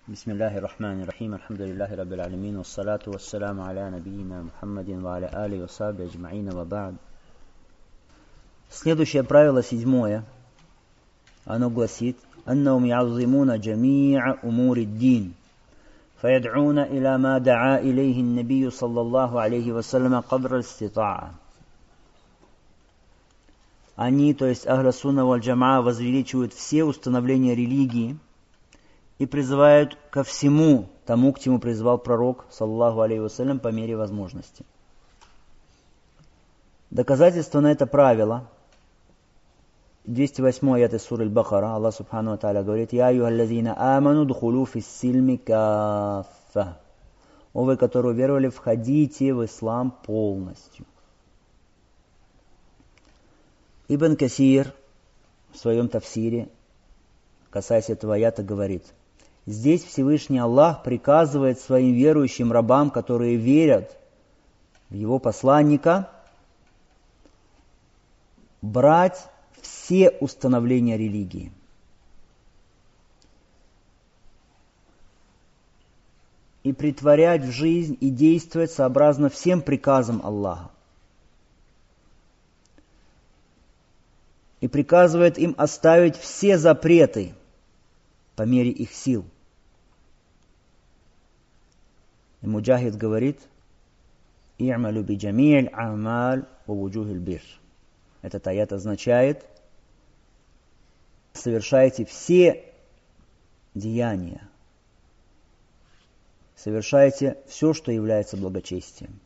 بسم الله الرحمن الرحيم الحمد لله رب العالمين والصلاة والسلام على نبينا محمد وعلى آله وصحبه أجمعين وبعد. Следующее правило, 7, оно гласит: أنهم يعظمون جميع أمور الدين فيدعون إلى ما دعا إليه النبي صلى الله عليه وسلم قدر الاستطاعة. Они, то есть Ахлю Сунна валь Джамаа, возвеличивают все установления религии и призывают ко всему тому, к чему призывал пророк, саллаллаху алейхи вассалям, по мере возможности. Доказательство на это правило: 208 аят из суры Аль-Бакара, Аллах субхану ва тааля говорит: «Я айюхаллазина аману дхулу фиссильми каффа». О вы, которые уверовали, входите в ислам полностью. Ибн Касир в своем тафсире, касаясь этого аята, говорит: здесь Всевышний Аллах приказывает своим верующим рабам, которые верят в Его посланника, брать все установления религии. И притворять в жизнь и действовать сообразно всем приказам Аллаха. И приказывает им оставить все запреты по мере их сил. И Муджахид говорит: «И'малю би джами'иль а'маль ва вуджухиль бир». Этот аят означает: совершайте все деяния, совершайте все, что является благочестием.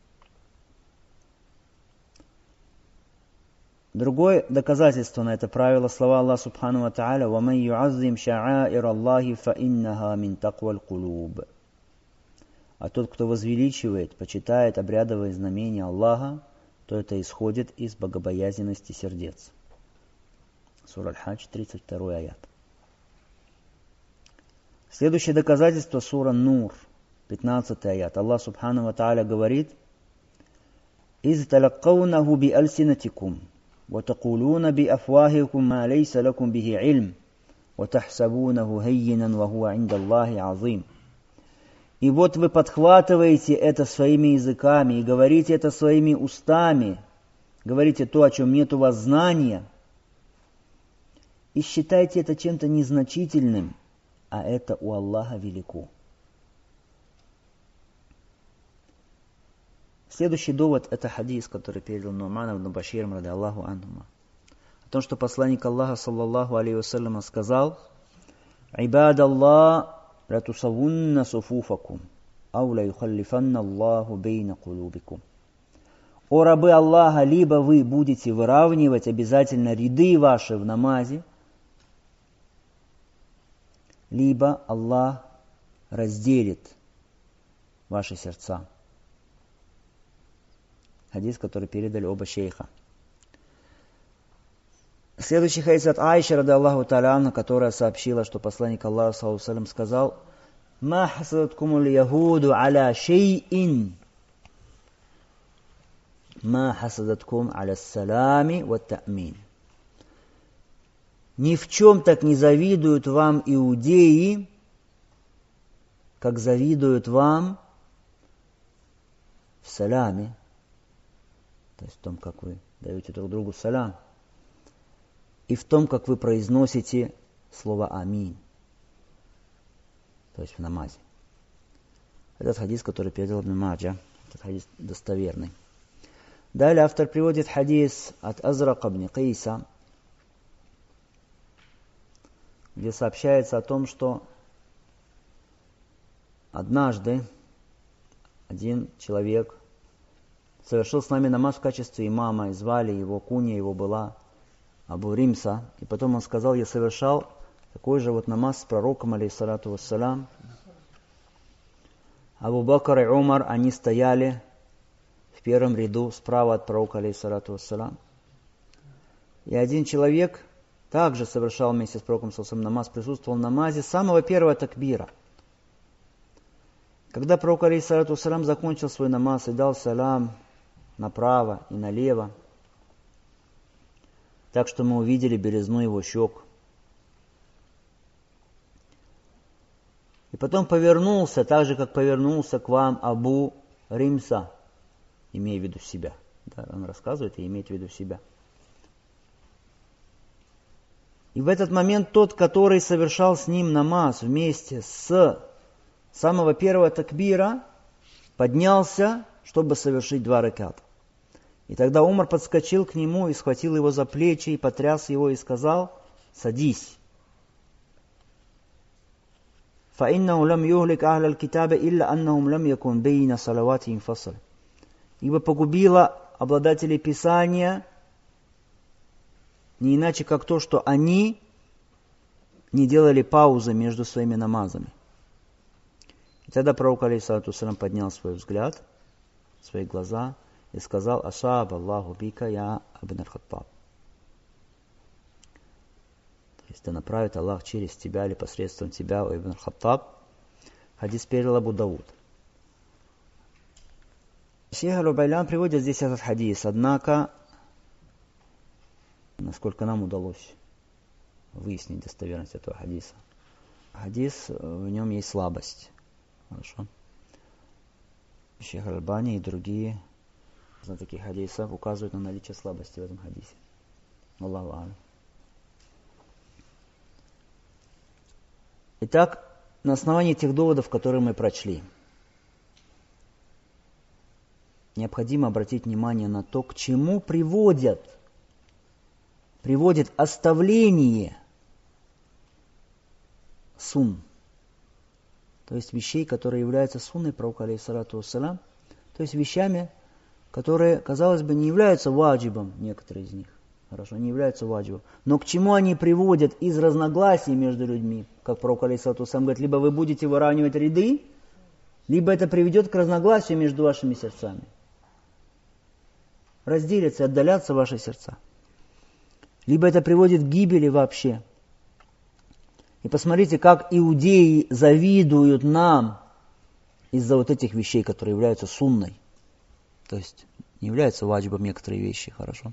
Другое доказательство на это правило — слова Аллаха субхану ва тааля: «Ваман ю'аззим ша'аир Аллахи фа иннаха мин такваль кулуб». А тот, кто возвеличивает, почитает обрядовые знамения Аллаха, то это исходит из богобоязненности сердец. Сура Аль-Хадж, 32 аят. Следующее доказательство — сура Нур, 15 аят. Аллах субхану ва тааля говорит: «Из талаккаунаху би альсинатикум, ва такулуна би афвахикум ма лейса лакум бихи илм, ва тахсабунаху хаййинан ва хуа инда Аллахи азим». И вот вы подхватываете это своими языками и говорите это своими устами, говорите то, о чем нет у вас знания, и считайте это чем-то незначительным, а это у Аллаха велико. Следующий довод — это хадис, который передал Ну'ман ибн Башир ради Аллаху анхума, о том, что посланник Аллаха, саллаллаху алейхи вассалям, сказал: «Ибад Аллах, ла тусавунна суфуфакум, ау ла юхаллифанна Аллаху бейна кулубикум». О рабы Аллаха, либо вы будете выравнивать обязательно ряды ваши в намазе, либо Аллах разделит ваши сердца. Хадис, который передали оба шейха. Следующий хадис от Аиши ради Аллаху тааля анха, которая сообщила, что посланник Аллаха саллаллаху алейхи ва саллям сказал: «Ма хасадаткум аль-яхуду аля шейин, ма хасадаткум аля салами ва та'мин». Ни в чем так не завидуют вам иудеи, как завидуют вам в саляме, то есть в том, как вы даете друг другу салям, и в том, как вы произносите слово «Аминь», то есть в намазе. Этот хадис, который передал Ибн Маджа, этот хадис достоверный. Далее автор приводит хадис от Азрака ибн Кайса, где сообщается о том, что однажды один человек совершил с нами намаз в качестве имама, и звали его, кунья его была Абу Римса, и потом он сказал: я совершал такой же вот намаз с пророком, алейхиссалату вассалям. Абу Бакр и Умар, они стояли в первом ряду справа от пророка, алейхиссалату вассалям. И один человек также совершал вместе с пророком саллаллаху алейхи ва саллям намаз, присутствовал в намазе с самого первого такбира. Когда пророк, алейхиссалату вассалям, закончил свой намаз и дал салам направо и налево, так что мы увидели белизну его щек, потом повернулся, так же, как повернулся к вам Абу Римса, имея в виду себя. Да, он рассказывает и имеет в виду себя. И в этот момент тот, который совершал с ним намаз вместе с самого первого такбира, поднялся, чтобы совершить 2 раката. И тогда Умар подскочил к нему и схватил его за плечи, и потряс его, и сказал: «Садись». فَإِنَّهُ لَمْ يُهْلِكْ أَهْلَ الْكِتَابِ إِلَّا أَنَّهُمْ لَمْ يَكُنْ بَيْنَ صَلَوَاتِهِمْ فَصْلٌ. Ибо погубило обладателей Писания не иначе, как то, что они не делали паузы между своими намазами. И тогда пророк, алейхиссалату вассалям, поднял свой взгляд, свои глаза и сказал: «Ашаб Аллаху бика я Ибн аль-Хаттаб». То есть да направит Аллах через тебя или посредством тебя, о Ибн аль-Хаттаб. Хадис передал Абу Дауд. Шейх аль-Убайлян приводит здесь этот хадис, однако, насколько нам удалось выяснить достоверность этого хадиса, хадис, в нем есть слабость. Хорошо. Шейх аль-Альбани и другие знатоки хадисов указывают на наличие слабости в этом хадисе. Аллаху а'алям. Итак, на основании тех доводов, которые мы прочли, необходимо обратить внимание на то, к чему приводит оставление сунн, то есть вещей, которые являются сунной пророка, алейхиссалату вассалям, то есть вещами, которые, казалось бы, не являются ваджибом, некоторые из них, хорошо, не являются ваджибом, но к чему они приводят из разногласий между людьми, как пророк, алейхиссалату вассалям, говорит: либо вы будете выравнивать ряды, либо это приведет к разногласию между вашими сердцами. Разделятся и отдалятся ваши сердца. Либо это приводит к гибели вообще. И посмотрите, как иудеи завидуют нам из-за вот этих вещей, которые являются сунной. То есть не являются ваджибом некоторые вещи, хорошо.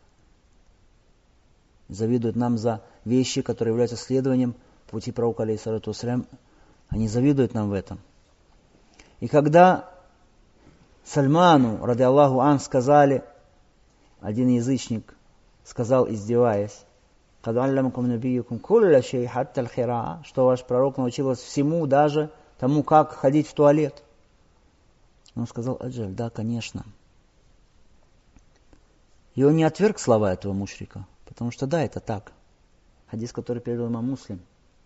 Завидуют нам за вещи, которые являются следованием пути пророка, алейхиссалату вассалям. Они завидуют нам в этом. И когда Сальману, ради Аллаху ан, сказали, один язычник сказал, издеваясь: что ваш пророк научил вас всему, даже тому, как ходить в туалет. Он сказал: аджаль, да, конечно. И он не отверг слова этого мушрика, потому что да, это так. Хадис, который передал имам Муслим.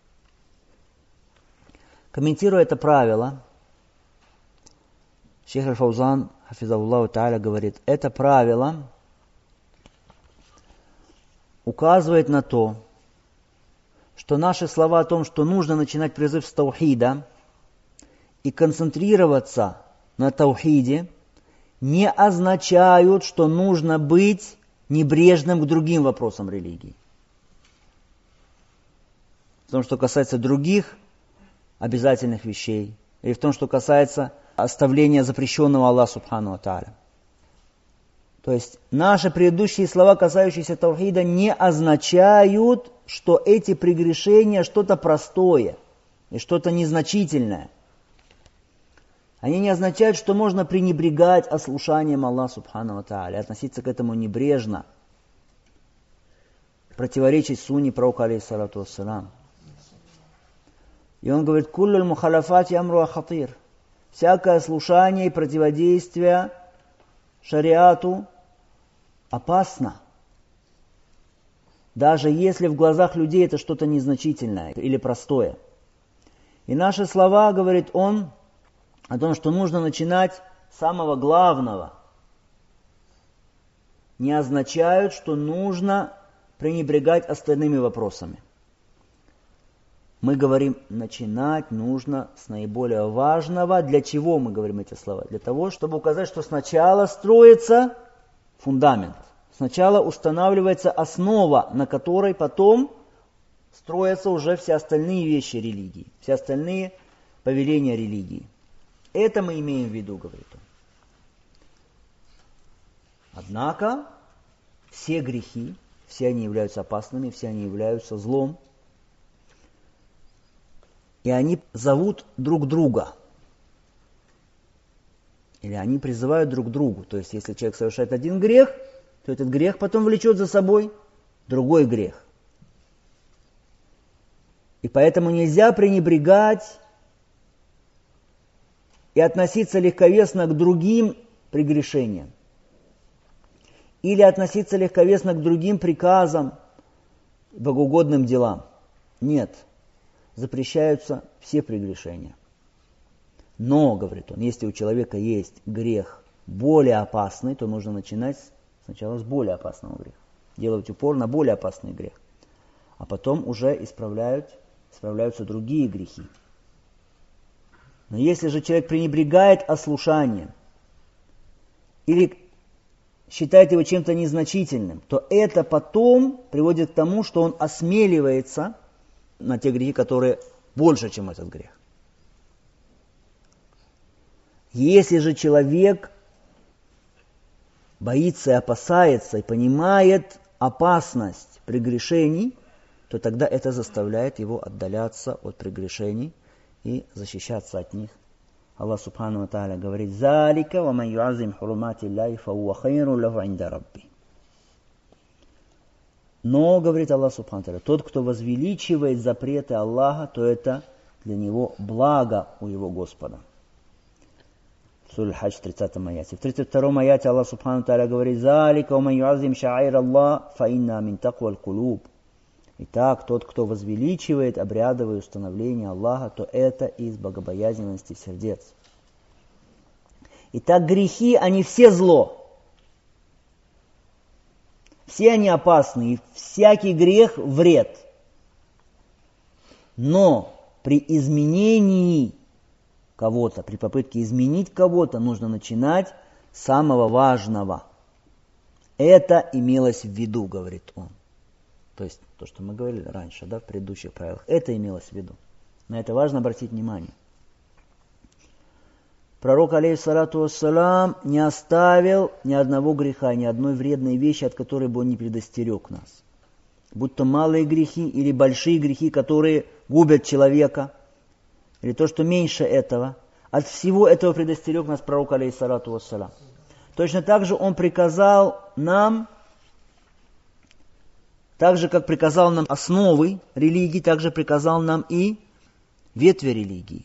Комментируя это правило, шейх аль-Фаузан, хафизахуллаху тааля, говорит: это правило указывает на то, что наши слова о том, что нужно начинать призыв с таухида и концентрироваться на таухиде, не означают, что нужно быть небрежным к другим вопросам религии. В том, что касается других обязательных вещей, или в том, что касается оставления запрещенного Аллаху субхану ва тааля. То есть наши предыдущие слова, касающиеся таухида, не означают, что эти прегрешения что-то простое и что-то незначительное. Они не означают, что можно пренебрегать ослушанием Аллаха субхану ва тааля, относиться к этому небрежно, противоречить сунне пророка, алейхиссалату вассалам. И он говорит: «Куллюль мухаляфати амруа хатир». Всякое слушание и противодействие шариату опасно. Даже если в глазах людей это что-то незначительное или простое. И наши слова, говорит он, о том, что нужно начинать с самого главного, не означают, что нужно пренебрегать остальными вопросами. Мы говорим, начинать нужно с наиболее важного. Для чего мы говорим эти слова? Для того, чтобы указать, что сначала строится фундамент. Сначала устанавливается основа, на которой потом строятся уже все остальные вещи религии, все остальные повеления религии. Это мы имеем в виду, говорит он. Однако все грехи, все они являются опасными, все они являются злом. И и они зовут друг друга. Или они призывают друг к другу. То есть, если человек совершает один грех, то этот грех потом влечет за собой другой грех. И поэтому нельзя пренебрегать и относиться легковесно к другим прегрешениям. Или относиться легковесно к другим приказам, богоугодным делам. Нет. Запрещаются все прегрешения. Но, говорит он, если у человека есть грех более опасный, то нужно начинать сначала с более опасного греха. Делать упор на более опасный грех. А потом уже исправляются другие грехи. Но если же человек пренебрегает ослушанием или считает его чем-то незначительным, то это потом приводит к тому, что он осмеливается на те грехи, которые больше, чем этот грех. Если же человек боится и опасается, и понимает опасность прегрешений, то тогда это заставляет его отдаляться от прегрешений и защищаться от них. Аллах Субхану ва Тааля говорит: «Залика ва ман юаззим хурумати Аллахи фахуа хайрун лаху инда Рабби». Но, говорит Аллах Субхану ва Тааля, тот, кто возвеличивает запреты Аллаха, то это для него благо у его Господа. Сура Аль-Хадж, 30 аяте. В 32 аяте Аллах Субхану ва Тааля говорит: «Залика ва ман юаззим ша'аир Аллах фа инна мин такваль кулуб». Итак, тот, кто возвеличивает обрядовые установления Аллаха, то это из богобоязненности сердец. Итак, грехи, они все зло. Все они опасны, и всякий грех вред. Но при изменении кого-то, при попытке изменить кого-то, нужно начинать с самого важного. Это имелось в виду, говорит он. То есть то, что мы говорили раньше, в предыдущих правилах, это имелось в виду. На это важно обратить внимание. Пророк, алейхиссалату вассалам, не оставил ни одного греха, ни одной вредной вещи, от которой бы он не предостерег нас. Будь то малые грехи или большие грехи, которые губят человека, или то, что меньше этого. От всего этого предостерег нас пророк, алейхиссалату вассалам. Точно так же он приказал нам, так же, как приказал нам основы религии, так же приказал нам и ветви религии.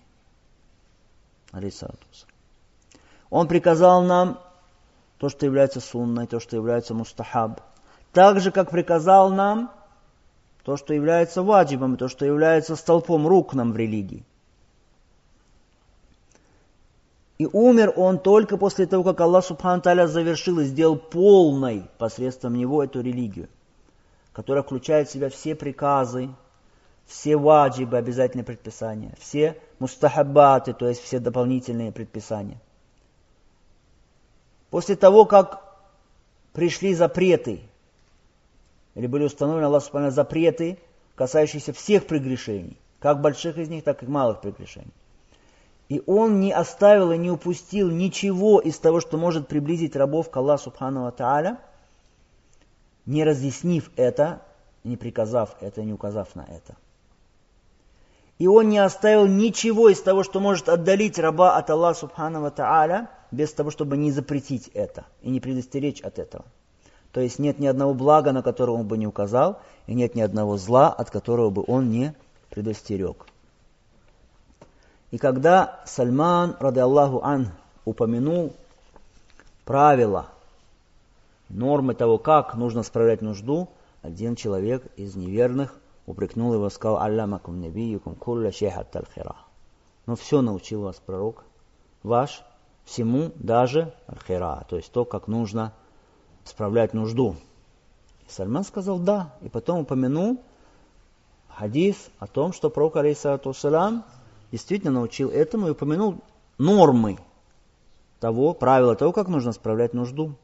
Он приказал нам то, что является сунной, то, что является мустахаб. Так же, как приказал нам то, что является ваджибом, то, что является столпом, рукном в религии. И умер он только после того, как Аллах Субхану Тааля завершил и сделал полной посредством него эту религию, которая включает в себя все приказы, все ваджибы, обязательные предписания, все мустахаббаты, то есть все дополнительные предписания. После того, как пришли запреты, или были установлены Аллах Субхану запреты, касающиеся всех прегрешений, как больших из них, так и малых прегрешений. И он не оставил и не упустил ничего из того, что может приблизить рабов к Аллаху Субхану ва Тааля, не разъяснив это, не приказав это, не указав на это. И он не оставил ничего из того, что может отдалить раба от Аллаха Субхану ва Тааля, без того, чтобы не запретить это и не предостеречь от этого. То есть нет ни одного блага, на которое он бы не указал, и нет ни одного зла, от которого бы он не предостерег. И когда Сальман, ради Аллаху ан, упомянул правила, нормы того, как нужно справлять нужду, один человек из неверных упрекнул его и сказал: «Аллямакум набиюкум кулля шейхат аль-хира». Но все научил вас пророк ваш, всему, даже аль-хира, то есть то, как нужно справлять нужду. И Сальман сказал да, и потом упомянул хадис о том, что пророк, алейхиссалату вассалям, действительно научил этому и упомянул нормы того, правила того, как нужно справлять нужду.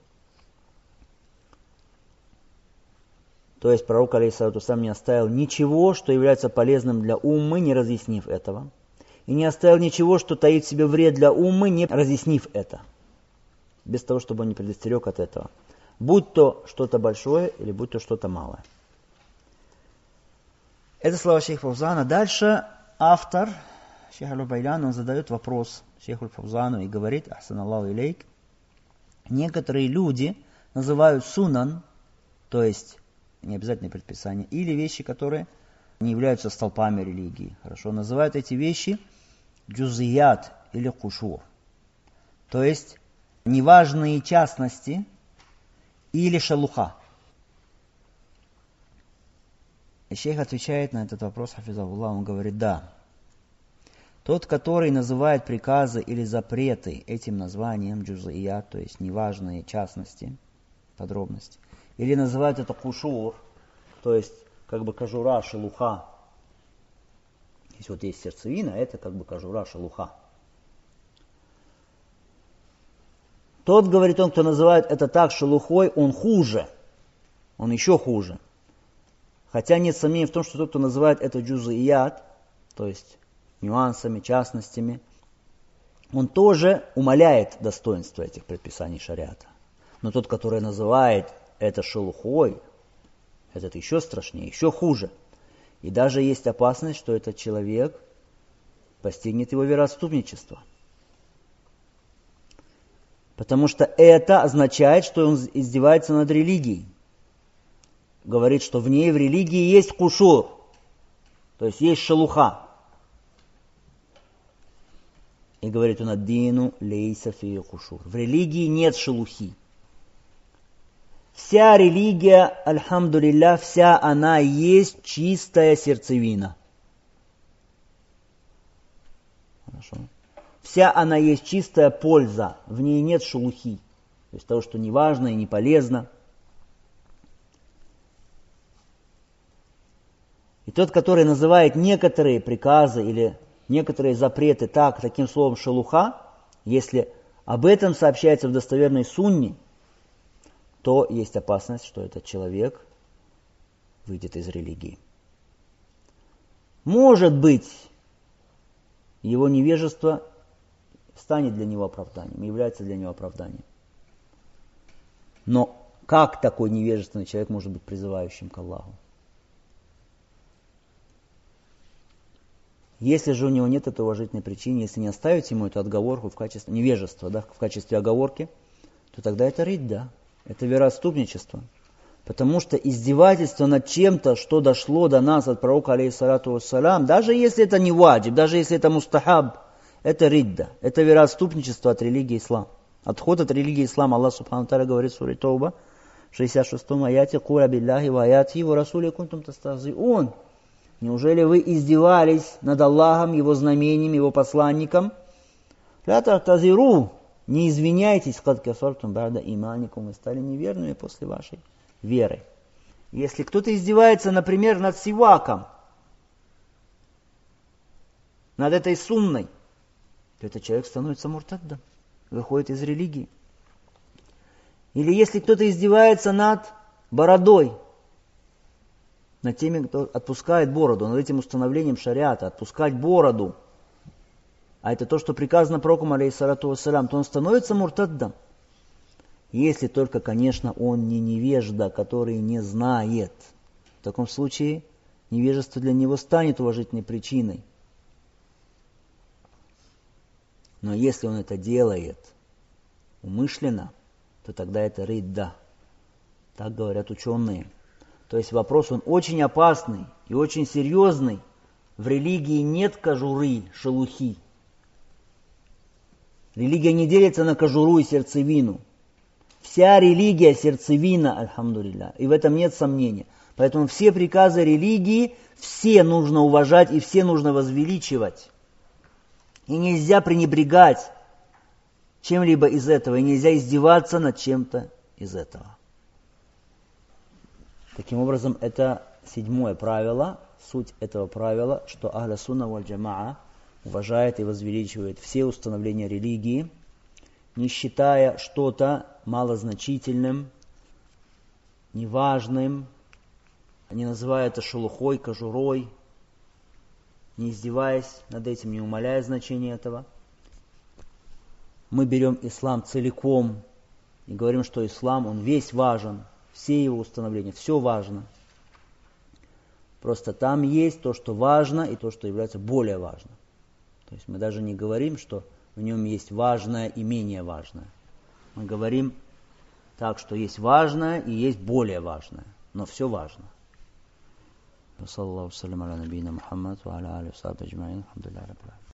То есть пророк, алейхиссалату вассалям, не оставил ничего, что является полезным для уммы, не разъяснив этого. И не оставил ничего, что таит в себе вред для уммы, не разъяснив это. Без того, чтобы он не предостерег от этого. Будь то что-то большое, или будь то что-то малое. Это слова шейха Фаузана. Дальше автор шейх Аль-Байлян, он задает вопрос шейху Фавзану и говорит: Ахсан Аллаху илейк, некоторые люди называют сунан, то есть не обязательные предписания, или вещи, которые не являются столпами религии, хорошо, называют эти вещи джузият или кушур, то есть неважные частности или шалуха. И шейх отвечает на этот вопрос, хафизахуллах, он говорит: да. Тот, который называет приказы или запреты этим названием джузият, то есть неважные частности, подробности, или называют это кушур, то есть как бы кожура, шелуха. Если вот есть сердцевина, это как бы кожура, шелуха. Тот, говорит он, кто называет это так шелухой, он хуже, он еще хуже. Хотя нет сомнений в том, что тот, кто называет это джузият, то есть нюансами, частностями, он тоже умаляет достоинство этих предписаний шариата. Но тот, который называет это шелухой, этот еще страшнее, еще хуже. И даже есть опасность, что этот человек постигнет его вероотступничество. Потому что это означает, что он издевается над религией. Говорит, что в ней, в религии, есть кушур, то есть есть шелуха. И говорит он: ад-дину лейса фи кушур. В религии нет шелухи. Вся религия, альхамдулилля, вся она есть чистая сердцевина. Хорошо. Вся она есть чистая польза, в ней нет шелухи, то есть того, что не важно и не полезно. И тот, который называет некоторые приказы или некоторые запреты таким словом шелуха, если об этом сообщается в достоверной сунне, то есть опасность, что этот человек выйдет из религии. Может быть, его невежество станет для него оправданием, является для него оправданием. Но как такой невежественный человек может быть призывающим к Аллаху? Если же у него нет этой уважительной причины, если не оставить ему эту отговорку в качестве невежества, в качестве оговорки, то тогда это ридда, это вероотступничество. Потому что издевательство над чем-то, что дошло до нас от пророка, алейхиссалату вассалям, даже если это не ваджиб, даже если это мустахаб, это ридда, это вероотступничество от религии ислам. Отход от религии ислам. Аллах субхану тааля говорит в суре Тауба, в 66-м аяте: «Куля билляхи ва аяти ва расули кунтум тастахзиун». Неужели вы издевались над Аллахом, Его знамением, Его посланником? «Ля тахтазиру», не извиняйтесь, «кад кафартум ба'да иманикум», вы стали неверными после вашей веры. Если кто-то издевается, например, над сиваком, над этой сунной, то этот человек становится муртаддом, выходит из религии. Или если кто-то издевается над бородой, над теми, кто отпускает бороду, над этим установлением шариата, отпускать бороду, а это то, что приказано пророку, алейхиссалату вассалям, то он становится муртаддом. Если только, конечно, он не невежда, который не знает. В таком случае невежество для него станет уважительной причиной. Но если он это делает умышленно, то тогда это ридда. Так говорят ученые. То есть вопрос, он очень опасный и очень серьезный. В религии нет кожуры, шелухи. Религия не делится на кожуру и сердцевину. Вся религия сердцевина, альхамдулилля, и в этом нет сомнения. Поэтому все приказы религии, все нужно уважать и все нужно возвеличивать. И нельзя пренебрегать чем-либо из этого, и нельзя издеваться над чем-то из этого. Таким образом, это 7-е правило, суть этого правила, что ахля сунна валь джамаа уважает и возвеличивает все установления религии, не считая что-то малозначительным, неважным, не называя это шелухой, кожурой, не издеваясь над этим, не умаляя значение этого. Мы берем ислам целиком и говорим, что ислам, он весь важен, все его установления, все важно. Просто там есть то, что важно, и то, что является более важным. То есть мы даже не говорим, что в нем есть важное и менее важное. Мы говорим так, что есть важное и есть более важное. Но все важно. وصلى الله وسلم على نبينا محمد وعلى آله وصحبه أجمعين الحمد لله رب العالمين.